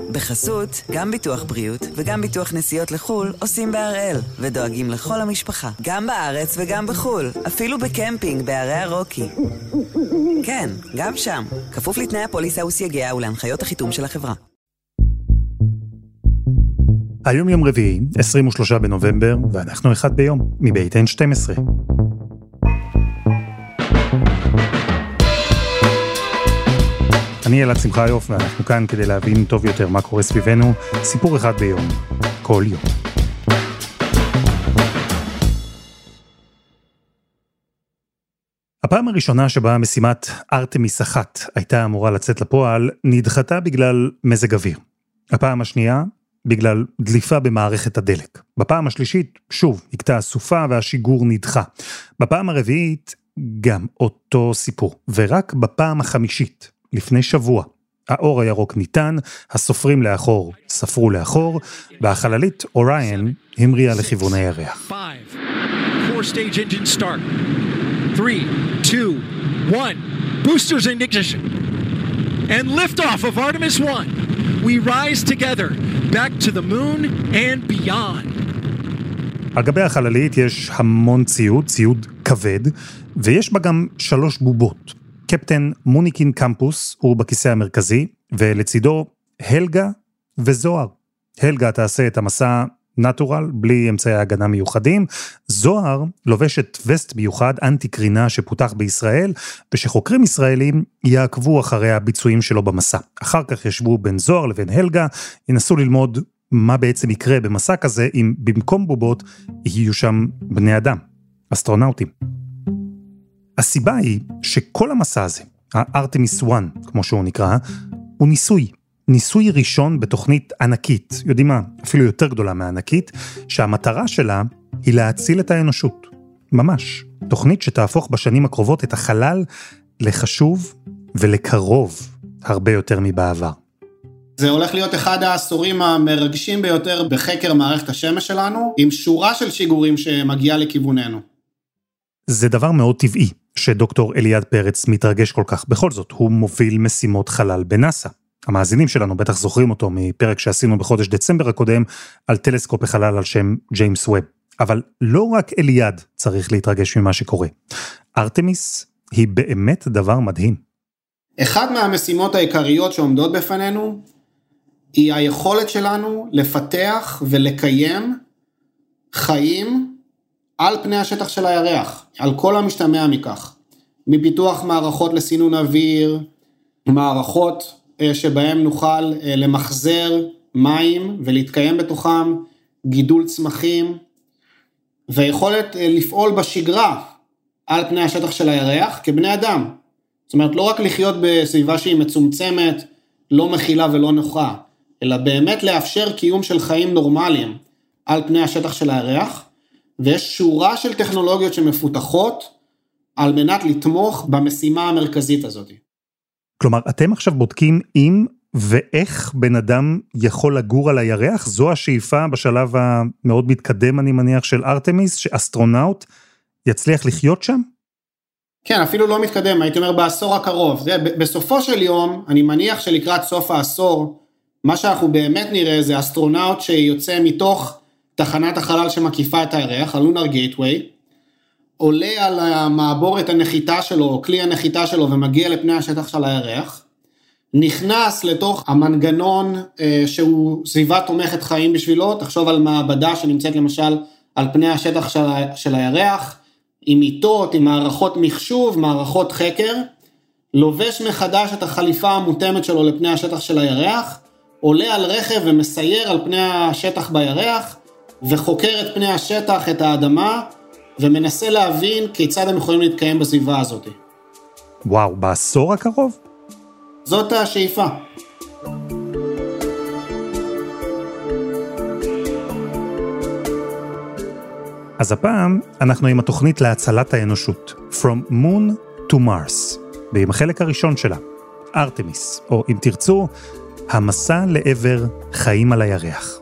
בחסות, גם ביטוח בריאות וגם ביטוח נסיעות לחול עושים בהראל, ודואגים לכל המשפחה, גם בארץ וגם בחול, אפילו בקמפינג בערי הרוקי. כן, גם שם, כפוף לתנאי הפוליסה וסייגיה ולהנחיות החיתום של החברה. היום יום רביעי, 23 בנובמבר, ואנחנו אחד ביום, מבית N12. אני אלעד שמחיוף, ואנחנו כאן כדי להבין טוב יותר מה קורה סביבנו, סיפור אחד ביום, כל יום. הפעם הראשונה שבה משימת ארתמיס 1 הייתה אמורה לצאת לפועל, נדחתה בגלל מזג אוויר. הפעם השנייה, בגלל דליפה במערכת הדלק. בפעם השלישית, שוב, נקטע הסופה והשיגור נדחה. בפעם הרביעית, גם אותו סיפור. ורק בפעם החמישית, לפני שבוע, האור הירוק ניתן, הסופרים לאחור ספרו לאחור, והחללית אוריין המריאה לכיוון הירח. 5, 4-stage engine start. 3, 2, 1. Boosters in ignition. And liftoff of Artemis 1. We rise together back to the moon and beyond. על גבי החללית יש המון ציוד כבד, ויש בה גם 3 בובות. קפטן מוניקין קמפוס הוא בכיסא המרכזי, ולצידו הלגה וזוהר. הלגה תעשה את המסע נטורל, בלי אמצעי הגנה מיוחדים. זוהר לובשת וסט מיוחד, אנטי קרינה שפותח בישראל, ושחוקרים ישראלים יעקבו אחרי הביצועים שלו במסע. אחר כך ישבו בין זוהר לבין הלגה, ינסו ללמוד מה בעצם יקרה במסע כזה, אם במקום בובות יהיו שם בני אדם, אסטרונאוטים. הסיבה היא שכל המסע הזה, הארתמיס 1, כמו שהוא נקרא, הוא ניסוי ראשון בתוכנית ענקית, יודעים מה, אפילו יותר גדולה מהענקית, שהמטרה שלה היא להציל את האנושות. ממש. תוכנית שתהפוך בשנים הקרובות את החלל לחשוב ולקרוב הרבה יותר מבעבר. זה הולך להיות אחד העשורים המרגשים ביותר בחקר מערכת השמש שלנו, עם שורה של שיגורים שמגיעה לכיווננו. זה דבר מאוד טבעי שדוקטור אליעד פרץ מתרגש כל כך. בכל זאת, הוא מוביל משימות חלל בנאסא. המאזינים שלנו בטח זוכרים אותו מפרק שעשינו בחודש דצמבר הקודם על טלסקופ החלל על שם ג'יימס ווב. אבל לא רק אליעד צריך להתרגש ממה שקורה. ארתמיס היא באמת דבר מדהים. אחד מהמשימות העיקריות שעומדות בפנינו היא היכולת שלנו לפתח ולקיים חיים על פני השטח של הירח, על כל המשתמע מכך. מפיתוח מערכות לסינון אוויר, מערכות שבהם נוכל למחזר מים ולהתקיים בתוכם, גידול צמחים, ויכולת לפעול בשגרה על פני השטח של הירח כבני אדם. זאת אומרת, לא רק לחיות בסביבה שהיא מצומצמת, לא מכילה ולא נוחה, אלא באמת לאפשר קיום של חיים נורמליים על פני השטח של הירח, ויש שורה של טכנולוגיות שמפותחות על מנת לתמוך במשימה המרכזית הזאת. כלומר, אתם עכשיו בודקים אם ואיך בן אדם יכול לגור על הירח? זו השאיפה בשלב המאוד מתקדם, אני מניח, של ארתמיס, שאסטרונאוט יצליח לחיות שם? כן, אפילו לא מתקדם, הייתי אומר בעשור הקרוב. בסופו של יום, אני מניח שלקראת סוף העשור, מה שאנחנו באמת נראה זה אסטרונאוט שיוצא מתוך תחנת החלל שמקיפה את הירח, הלונר גייטווי, עולה על המעבורת הנחיתה שלו, או כלי הנחיתה שלו, ומגיע לפני השטח של הירח, נכנס לתוך המנגנון שהוא סביבה תומכת חיים בשבילו, תחשוב על מעבדה שנמצאת למשל על פני השטח של הירח, עם מיטות, עם מערכות מחשוב, מערכות חקר, לובש מחדש את החליפה המותאמת שלו לפני השטח של הירח, עולה על רכב ומסייר על פני השטח בירח, וחוקר את פני השטח, את האדמה, ומנסה להבין כיצד הם יכולים להתקיים בסביבה הזאת. וואו, בעשור הקרוב? זאת השאיפה. אז הפעם אנחנו עם התוכנית להצלת האנושות, From Moon to Mars, ועם החלק הראשון שלה, ארתמיס, או אם תרצו, המסע לעבר חיים על הירח.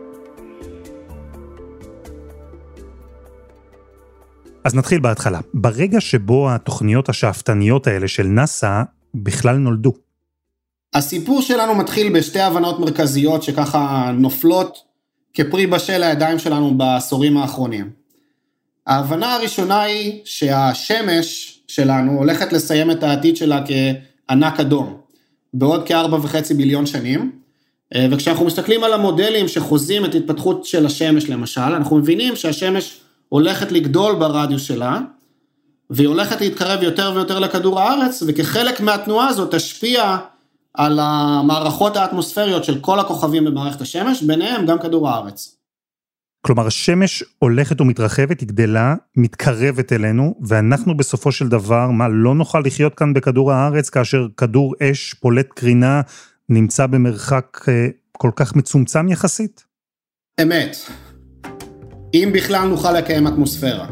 אז נתחיל בהתחלה. ברגע שבו התוכניות השאפתניות האלה של נאסא בכלל נולדו. הסיפור שלנו מתחיל בשתי הבנות מרכזיות שככה נופלות כפרי בשל הידיים שלנו בעשורים האחרונים. ההבנה הראשונה היא שהשמש שלנו הולכת לסיים את העתיד שלה כענק אדום, בעוד כ4.5 ביליון שנים, וכשאנחנו מסתכלים על המודלים שחוזים את התפתחות של השמש למשל, אנחנו מבינים שהשמש הולכת לגדול ברדיוס שלה, והיא הולכת להתקרב יותר ויותר לכדור הארץ, וכחלק מהתנועה הזאת תשפיע על המערכות האטמוספריות של כל הכוכבים במערכת השמש, ביניהם גם כדור הארץ. כלומר, השמש הולכת ומתרחבת, היא גדלה, מתקרבת אלינו, ואנחנו בסופו של דבר, לא נוכל לחיות כאן בכדור הארץ, כאשר כדור אש, פולט קרינה, נמצא במרחק כל כך מצומצם יחסית? אמת. אם בכלל נוכל לקיים אטמוספירה.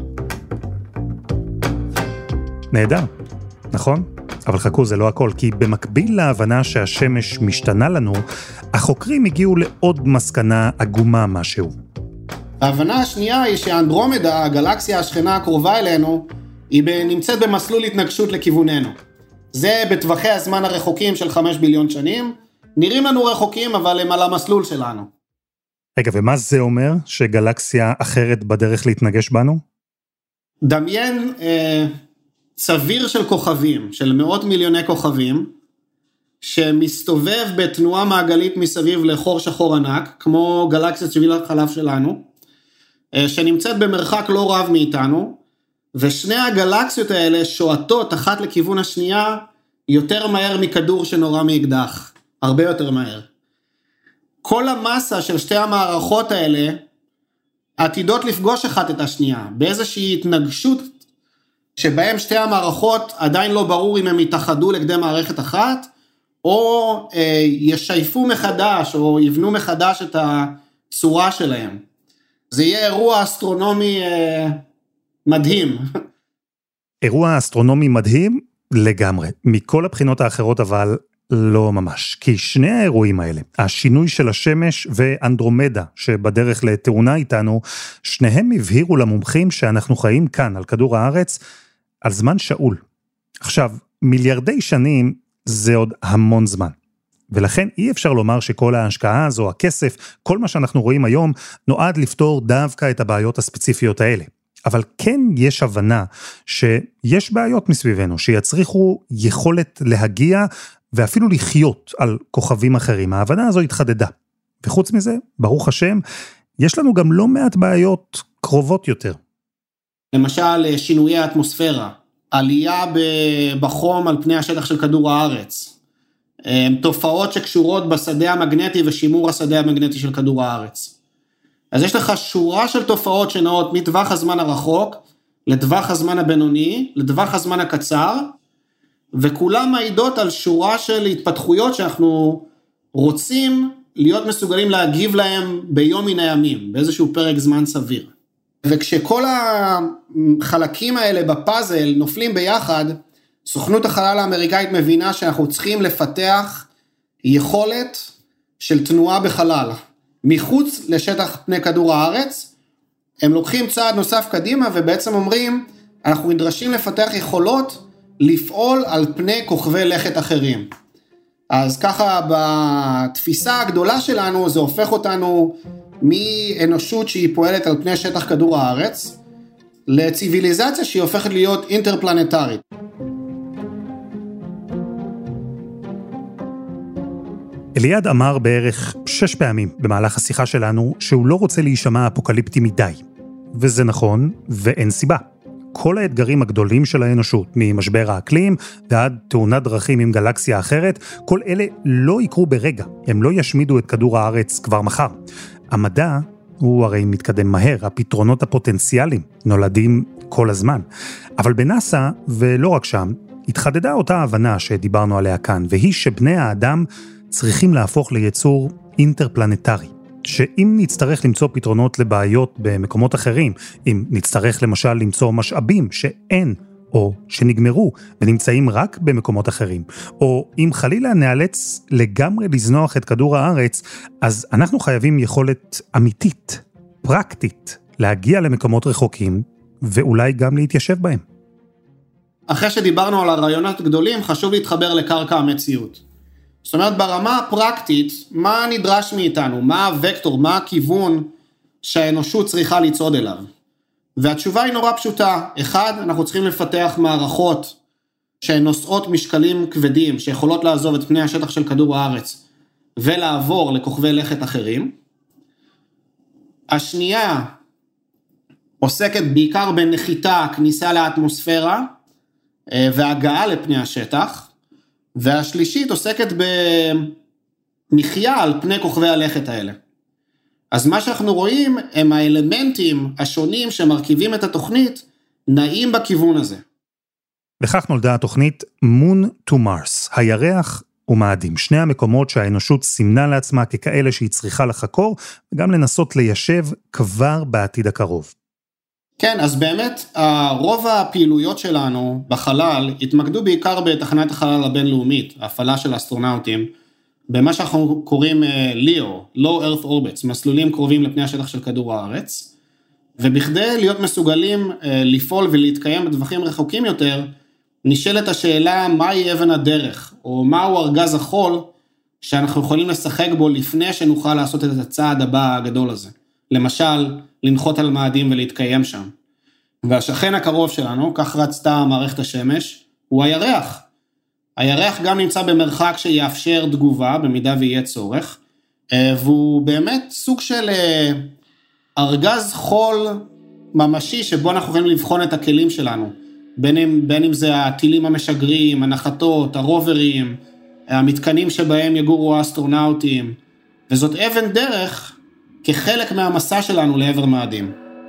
נהדר, נכון? אבל חכו, זה לא הכל, כי במקביל להבנה שהשמש משתנה לנו, החוקרים הגיעו לעוד מסקנה עגומה משהו. ההבנה השנייה היא שאנדרומדה, הגלקסיה השכנה הקרובה אלינו, היא נמצאת במסלול התנגשות לכיווננו. זה בטווחי הזמן הרחוקים של 5 ביליון שנים, נראים לנו רחוקים אבל הם על המסלול שלנו. רגע, ומה זה אומר שגלקסיה אחרת בדרך להתנגש בנו? דמיין צביר של כוכבים, של מאות מיליוני כוכבים, שמסתובב בתנועה מעגלית מסביב לחור שחור ענק, כמו גלקסיית שביל החלב שלנו, שנמצאת במרחק לא רב מאיתנו, ושני הגלקסיות האלה שועטות אחת לכיוון השנייה, יותר מהר מכדור שנורא מאקדח, הרבה יותר מהר. כל המסה של שתי המערכות האלה, עתידות לפגוש אחת את השנייה, באיזושהי התנגשות, שבהם שתי המערכות עדיין לא ברור אם הם יתאחדו לכדי מערכת אחת, או ישייפו מחדש, או יבנו מחדש את הצורה שלהם. זה יהיה אירוע אסטרונומי מדהים. אירוע אסטרונומי מדהים לגמרי. מכל הבחינות האחרות אבל לא ממש. כי שני האירועים האלה, השינוי של השמש ואנדרומדה שבדרך לתאונה איתנו, שניהם הבהירו למומחים שאנחנו חיים כאן על כדור הארץ על זמן שאול. עכשיו, מיליארדי שנים זה עוד המון זמן. ולכן אי אפשר לומר שכל ההשקעה הזו, הכסף, כל מה שאנחנו רואים היום, נועד לפתור דווקא את הבעיות הספציפיות האלה. אבל כן יש הבנה שיש בעיות מסביבנו, שיצריכו יכולת להגיע ואפילו לחיות על כוכבים אחרים. ההבנה הזו התחדדה. וחוץ מזה, ברוך השם, יש לנו גם לא מעט בעיות קרובות יותר. למשל, שינויי האטמוספירה, עלייה בחום על פני השטח של כדור הארץ, תופעות שקשורות בשדה המגנטי ושימור השדה המגנטי של כדור הארץ. אז יש לך שורה של תופעות שנעות מטווח הזמן הרחוק, לטווח הזמן הבינוני, לטווח הזמן הקצר, וכולם מעידות על שורה של התפתחויות שאנחנו רוצים להיות מסוגלים להגיב להם ביום מן הימים, באיזשהו פרק זמן סביר. וכשכל החלקים האלה בפאזל נופלים ביחד, סוכנות החלל האמריקאית מבינה שאנחנו צריכים לפתח יכולת של תנועה בחלל, מחוץ לשטח פני כדור הארץ. הם לוקחים צעד נוסף קדימה ובעצם אומרים, אנחנו נדרשים לפתח יכולות לפעול על פני כוכבי לכת אחרים. אז ככה בתפיסה הגדולה שלנו זה הופך אותנו מאנושות שהיא פועלת על פני שטח כדור הארץ, לציביליזציה שהיא הופכת להיות אינטרפלנטרית. אליעד אמר בערך 6 פעמים במהלך השיחה שלנו שהוא לא רוצה להישמע אפוקליפטי מדי. וזה נכון, ואין סיבה. כל האתגרים הגדולים של האנושות, ממשבר האקלים ועד תאונת דרכים עם גלקסיה אחרת, כל אלה לא יקרו ברגע. הם לא ישמידו את כדור הארץ כבר מחר. המדע הוא הרי מתקדם מהר, הפתרונות הפוטנציאליים נולדים כל הזמן. אבל בנאסא, ולא רק שם, התחדדה אותה הבנה שדיברנו עליה כאן, והיא שבני האדם צריכים להפוך ליצור אינטרפלנטרי. שאם נצטרך למצוא פתרונות לבעיות במקומות אחרים, אם נצטרך למשל למצוא משאבים שאין או שנגמרו ונמצאים רק במקומות אחרים, או אם חלילה נאלץ לגמרי לזנוח את כדור הארץ, אז אנחנו חייבים יכולת אמיתית, פרקטית, להגיע למקומות רחוקים ואולי גם להתיישב בהם. אחרי שדיברנו על הרעיונות גדולים, חשוב להתחבר לקרקע המציאות. זאת אומרת, ברמה הפרקטית, מה נדרש מאיתנו? מה הוקטור, מה הכיוון שהאנושות צריכה לצעוד אליו? והתשובה היא נורא פשוטה. אחד, אנחנו צריכים לפתח מערכות שנושאות משקלים כבדים, שיכולות לעזוב את פני השטח של כדור הארץ, ולעבור לכוכבי לכת אחרים. השנייה עוסקת בעיקר בנחיתה, כניסה לאטמוספירה, והגעה לפני השטח. והשלישית עוסקת במחיה על פני כוכבי הלכת האלה. אז מה שאנחנו רואים הם האלמנטים השונים שמרכיבים את התוכנית, נעים בכיוון הזה. וכך נולדה התוכנית Moon to Mars, הירח ומאדים, שני המקומות שהאנושות סימנה לעצמה ככאלה שהיא צריכה לחקור, וגם לנסות ליישב כבר בעתיד הקרוב. כן, אז באמת, רוב הפעילויות שלנו בחלל התמקדו בעיקר בתחנת החלל הבינלאומית, ההפעלה של האסטרונאוטים, במה שאנחנו קוראים LEO, Low Earth Orbits, מסלולים קרובים לפני השטח של כדור הארץ, ובכדי להיות מסוגלים לפעול ולהתקיים בטווחים רחוקים יותר, נשאלת השאלה מהי אבן הדרך, או מהו ארגז החול שאנחנו יכולים לשחק בו לפני שנוכל לעשות את הצעד הבא הגדול הזה. למשל, לנחות על מאדים ולהתקיים שם. והשכן הקרוב שלנו, כך רצתה מערכת השמש, הוא הירח. הירח גם נמצא במרחק שיאפשר תגובה, במידה ויהיה צורך, והוא באמת סוג של ארגז חול ממשי, שבו אנחנו יכולים לבחון את הכלים שלנו. בין אם זה הטילים המשגרים, הנחתות, הרוברים, המתקנים שבהם יגורו האסטרונאוטים, וזאת אבן דרך כחלק מהמסע שלנו לעבר מאדים.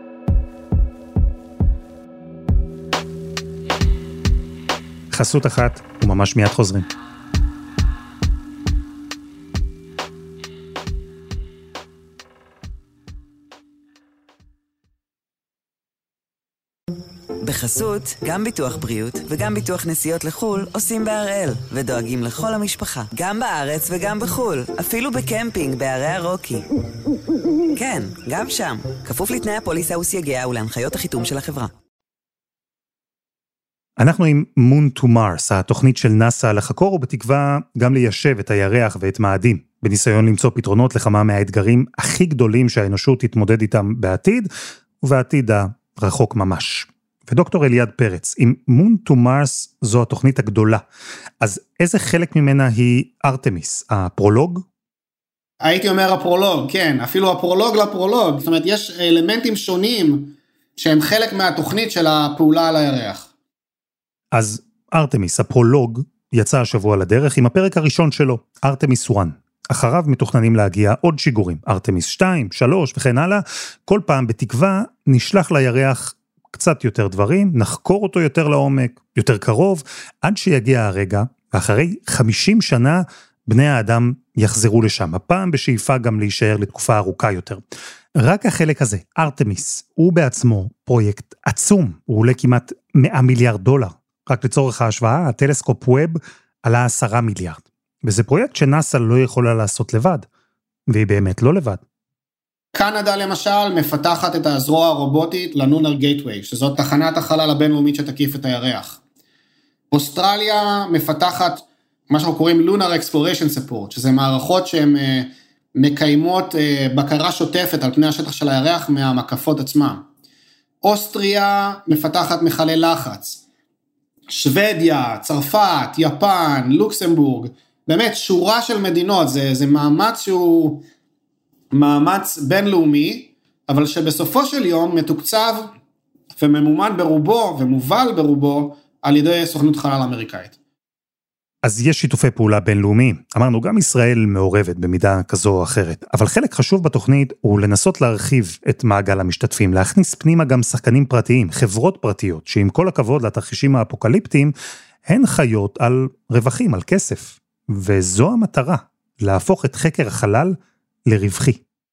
חסות אחת, וממש מיד חוזרים. בחסות, גם ביטוח בריאות וגם ביטוח נסיעות לחול עושים בהראל, ודואגים לכל המשפחה, גם בארץ וגם בחול, אפילו בקמפינג בערי הרוקי. כן, גם שם, כפוף לתנאי הפוליסה וסייגיה ולהנחיות החיתום של החברה. אנחנו עם Moon to Mars, התוכנית של נאסא לחקור ובתקווה גם ליישב את הירח ואת מאדים, בניסיון למצוא פתרונות לכמה מהאתגרים הכי גדולים שהאנושות תתמודד איתם בעתיד, ובעתיד הרחוק ממש. ודוקטור אליעד פרץ, עם Moon to Mars זו התוכנית הגדולה, אז איזה חלק ממנה היא ארתמיס, הפרולוג? הייתי אומר הפרולוג, כן, אפילו הפרולוג לפרולוג, זאת אומרת יש אלמנטים שונים שהם חלק מהתוכנית של הפעולה על הירח. אז ארתמיס, הפרולוג, יצא השבוע לדרך עם הפרק הראשון שלו, ארתמיס 1. אחריו מתוכננים להגיע עוד שיגורים, ארתמיס 2, 3 וכן הלאה, כל פעם בתקווה נשלח לירח קצת יותר דברים, נחקור אותו יותר לעומק, יותר קרוב, עד שיגיע הרגע, ואחרי 50 שנה, בני האדם יחזרו לשם, הפעם בשאיפה גם להישאר לתקופה ארוכה יותר. רק החלק הזה, ארתמיס, הוא בעצמו פרויקט עצום, הוא עולה כמעט $100 מיליארד. רק לצורך ההשוואה, הטלסקופ ווב עלה 10 מיליארד. וזה פרויקט שנאסא לא יכולה לעשות לבד, והיא באמת לא לבד. קנדה למשל מפתחת את הזרוע הרובוטית לנונר גייטווי, שזאת תחנת החלל הבינלאומית שתקיף את הירח. אוסטרליה מפתחת מה שאנחנו קוראים לונר אקספלוריישן ספורט, שזה מערכות שהן מקיימות בקרה שוטפת על פני השטח של הירח מהמקפות עצמם. אוסטריה מפתחת מחלי לחץ. שוודיה, צרפת, יפן, לוקסמבורג, באמת שורה של מדינות, זה מאמץ שהוא מאמץ בינלאומי, אבל שבסופו של יום מתוקצב וממומן ברובו ומובל ברובו על ידי סוכנות חלל אמריקאית. אז יש שיתופי פעולה בינלאומיים. אמרנו, גם ישראל מעורבת במידה כזו או אחרת, אבל חלק חשוב בתוכנית הוא לנסות להרחיב את מעגל המשתתפים, להכניס פנימה גם שחקנים פרטיים, חברות פרטיות, שעם כל הכבוד לתרחישים האפוקליפטיים, הן חיות על רווחים, על כסף. וזו המטרה, להפוך את חקר החלל לרווחי.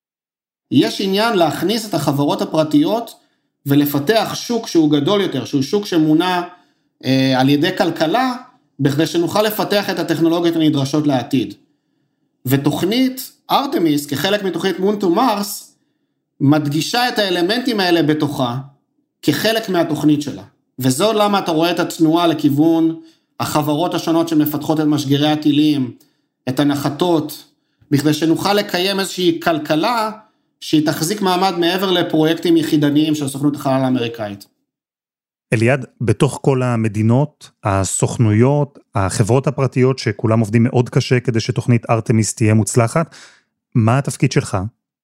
יש עניין להכניס את החברות הפרטיות ולפתח שוק שהוא גדול יותר, שהוא שוק שמונע על ידי כלכלה, בכדי שנוכל לפתח את הטכנולוגיות הנדרשות לעתיד. ותוכנית ארתמיס, כחלק מתוכנית Moon to Mars, מדגישה את האלמנטים האלה בתוכה, כחלק מהתוכנית שלה. וזו למה אתה רואה את התנועה לכיוון החברות השונות שמפתחות את משגרי הטילים, את הנחתות, בכדי שנוכל לקיים איזושהי כלכלה, שהיא תחזיק מעמד מעבר לפרויקטים יחידניים של סוכנות החלל האמריקאית. אליעד, בתוך כל המדינות, הסוכנויות, החברות הפרטיות שכולם עובדים מאוד קשה כדי שתוכנית ארטמיס תהיה מוצלחת, מה התפקיד שלך?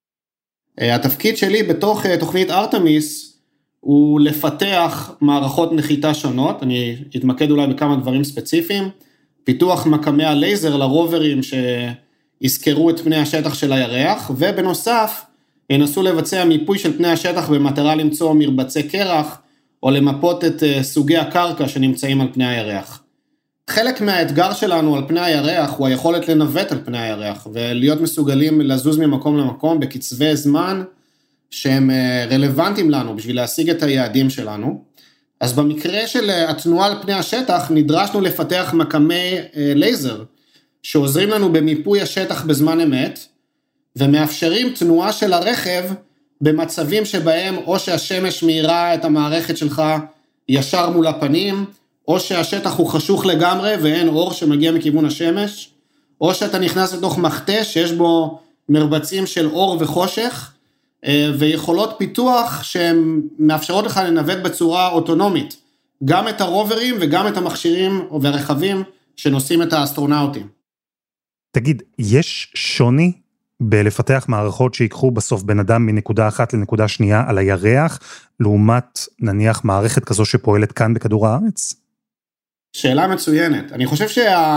התפקיד שלי בתוך תוכנית ארטמיס הוא לפתח מערכות נחיתה שונות, אני אתמקד אולי בכמה דברים ספציפיים, פיתוח מקמי הלייזר לרוברים שיזכרו את פני השטח של הירח, ובנוסף ינסו לבצע מיפוי של פני השטח במטרה למצוא מרבצי קרח, או למפות את סוגי הקרקע שנמצאים על פני הירח. חלק מהאתגר שלנו על פני הירח הוא היכולת לנווט על פני הירח, ולהיות מסוגלים לזוז ממקום למקום בקצבי זמן שהם רלוונטיים לנו בשביל להשיג את היעדים שלנו. אז במקרה של התנועה על פני השטח נדרשנו לפתח מקמי לייזר, שעוזרים לנו במיפוי השטח בזמן אמת, ומאפשרים תנועה של הרכב במצבים שבהם או שהשמש מאירה את המערכת שלך ישר מול הפנים, או שהשטח הוא חשוך לגמרי ואין אור שמגיע מכיוון השמש, או שאתה נכנס לתוך מחטה שיש בו מרבצים של אור וחושך, ויכולות פיתוח שהן מאפשרות לך לנווט בצורה אוטונומית, גם את הרוברים וגם את המכשירים והרכבים שנושאים את האסטרונאוטים. תגיד, יש שוני בלפתח מערכות שיקחו בסוף בן אדם מנקודה אחת לנקודה שנייה על הירח, לעומת נניח מערכת כזו שפועלת כאן בכדור הארץ? שאלה מצוינת. אני חושב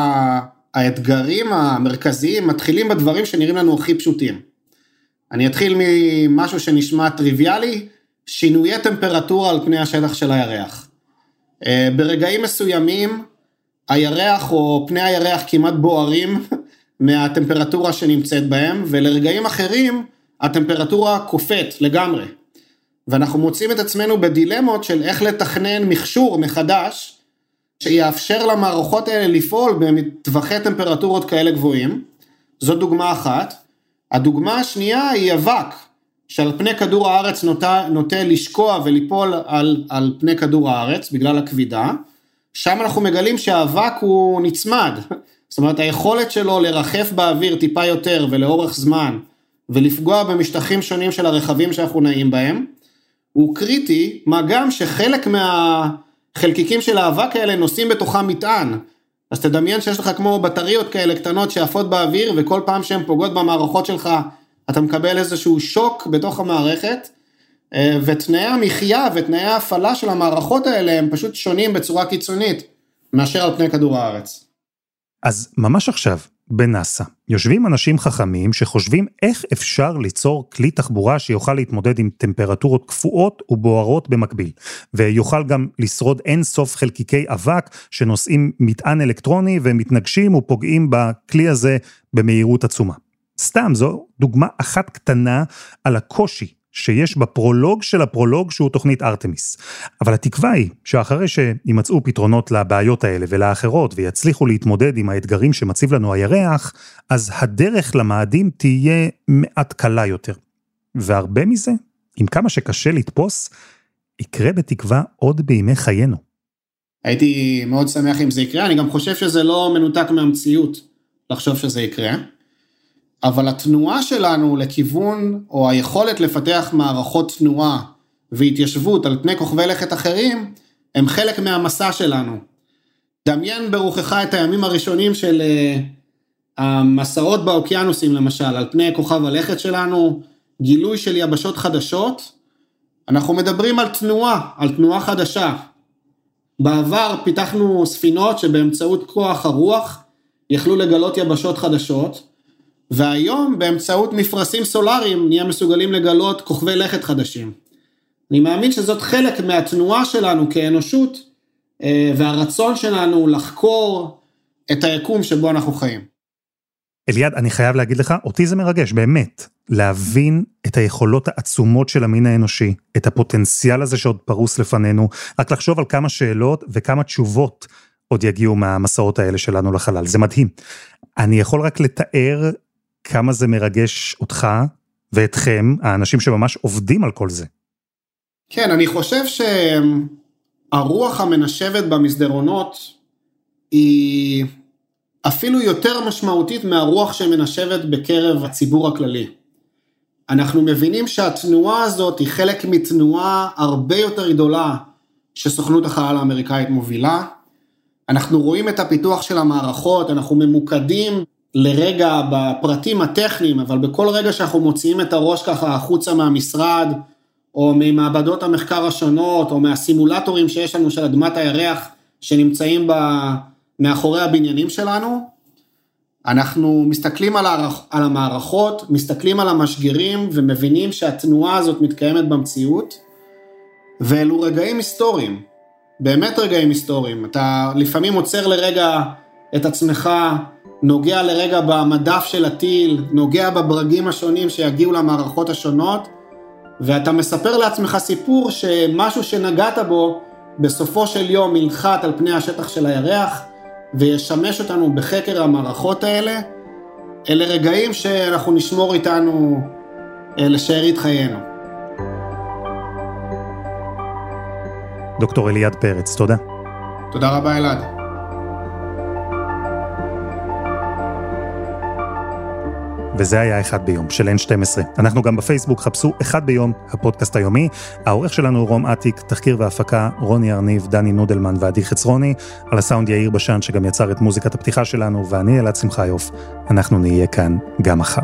שהאתגרים המרכזיים מתחילים בדברים שנראים לנו הכי פשוטים. אני אתחיל ממשהו שנשמע טריוויאלי, שינויי טמפרטורה על פני השטח של הירח. ברגעים מסוימים, הירח או פני הירח כמעט בוערים מהטמפרטורה שנמצאת בהם, ולרגעים אחרים הטמפרטורה קופאת לגמרי. ואנחנו מוצאים את עצמנו בדילמות של איך לתכנן מכשור מחדש, שיאפשר למערכות האלה לפעול בטווחי טמפרטורות כאלה גבוהים. זו דוגמה אחת. הדוגמה השנייה היא אבק, שעל פני כדור הארץ נוטה לשקוע וליפול על פני כדור הארץ, בגלל הכבידה. שם אנחנו מגלים שהאבק הוא נצמד, זאת אומרת היכולת שלו לרחף באוויר טיפה יותר ולאורך זמן, ולפגוע במשטחים שונים של הרכבים שאנחנו נעים בהם, הוא קריטי, מה גם שחלק מהחלקיקים של האבק האלה נושאים בתוכם מטען, אז תדמיין שיש לך כמו בטריות כאלה קטנות שעפות באוויר, וכל פעם שהן פוגעות במערכות שלך, אתה מקבל איזשהו שוק בתוך המערכת, ותנאי המחיה ותנאי ההפעלה של המערכות האלה, הם פשוט שונים בצורה קיצונית, מאשר על פני כדור הארץ. אז ממש עכשיו, בנאסא, יושבים אנשים חכמים שחושבים איך אפשר ליצור כלי תחבורה שיוכל להתמודד עם טמפרטורות קפואות ובוערות במקביל, ויוכל גם לשרוד אין סוף חלקיקי אבק שנושאים מטען אלקטרוני ומתנגשים ופוגעים בכלי הזה במהירות עצומה. סתם, זו דוגמה אחת קטנה על הקושי שיש בפרולוג של הפרולוג שהוא תוכנית ארטמיס. אבל התקווה היא שאחרי שימצאו פתרונות לבעיות האלה ולאחרות ויצליחו להתמודד עם האתגרים שמציב לנו הירח, אז הדרך למאדים תהיה מעט קלה יותר. והרבה מזה, עם כמה שקשה לתפוס, יקרה בתקווה עוד בימי חיינו. הייתי מאוד שמח אם זה יקרה, אני גם חושב שזה לא מנותק מהמציאות לחשוב שזה יקרה. אבל התנועה שלנו לכיוון, או היכולת לפתח מערכות תנועה והתיישבות על פני כוכבי לכת אחרים, הם חלק מהמסע שלנו. דמיין ברוחך את הימים הראשונים של המסעות באוקיינוסים למשל, על פני כוכב הלכת שלנו, גילוי של יבשות חדשות, אנחנו מדברים על תנועה חדשה. בעבר פיתחנו ספינות שבאמצעות כוח הרוח יכלו לגלות יבשות חדשות, והיום באמצעות מפרסים סולאריים נהיה מסוגלים לגלות כוכבי לכת חדשים. אני מאמין שזאת חלק מהתנועה שלנו כאנושות, והרצון שלנו לחקור את היקום שבו אנחנו חיים. אליעד, אני חייב להגיד לך, אותי זה מרגש, באמת, להבין את היכולות העצומות של המין האנושי, את הפוטנציאל הזה שעוד פרוס לפנינו, רק לחשוב על כמה שאלות וכמה תשובות עוד יגיעו מהמסעות האלה שלנו לחלל. זה מדהים. אני יכול רק לתאר כמה זה מרגש אותך ואתכם, האנשים שממש עובדים על כל זה. כן, אני חושב שהרוח המנשבת במסדרונות היא אפילו יותר משמעותית מהרוח שמנשבת בקרב הציבור הכללי. אנחנו מבינים שהתנועה הזאת היא חלק מתנועה הרבה יותר גדולה שסוכנות החלל האמריקאית מובילה. אנחנו רואים את הפיתוח של המערכות, אנחנו ממוקדים לרגע בפרטים הטכניים, אבל בכל רגע שאנחנו מוציאים את הראש ככה החוצה מהמשרד, או ממעבדות המחקר השונות, או מהסימולטורים שיש לנו של אדמת הירח, שנמצאים מאחורי הבניינים שלנו, אנחנו מסתכלים על המערכות, מסתכלים על המשגרים, ומבינים שהתנועה הזאת מתקיימת במציאות, ואלו רגעים היסטוריים, באמת רגעים היסטוריים. אתה לפעמים עוצר לרגע את עצמך, נוגע לרגע במדף של הטיל, נוגע בברגים השונים שיגיעו למערכות השונות, ואתה מספר לעצמך סיפור שמשהו שנגעת בו, בסופו של יום ילחת על פני השטח של הירח, וישמש אותנו בחקר המערכות האלה. אלה רגעים שאנחנו נשמור איתנו לשארית חיינו. דוקטור אליעד פרץ, תודה. תודה רבה אלעד. וזה היה אחד ביום של N12. אנחנו גם בפייסבוק, חפשו אחד ביום, הפודקאסט היומי. העורך שלנו רום עתיק, תחקיר והפקה רוני ארניב, דני נודלמן ועדי חצרוני, על הסאונד יאיר בשן שגם יצר את מוזיקת הפתיחה שלנו, ואני אלעד שמחיוף. אנחנו נהיה כאן גם מחר.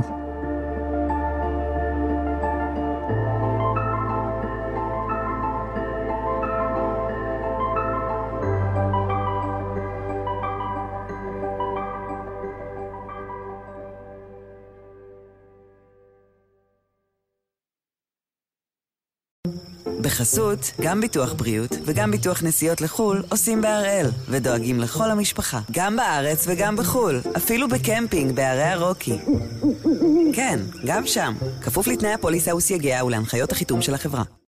בחסות, גם ביטוח בריאות וגם ביטוח נסיעות לחול עושים בהראל, ודואגים לכל המשפחה, גם בארץ וגם בחול, אפילו בקמפינג בערי הרוקי. כן, גם שם, כפוף לתנאי הפוליסה וסייגיה ולהנחיות החיתום של החברה.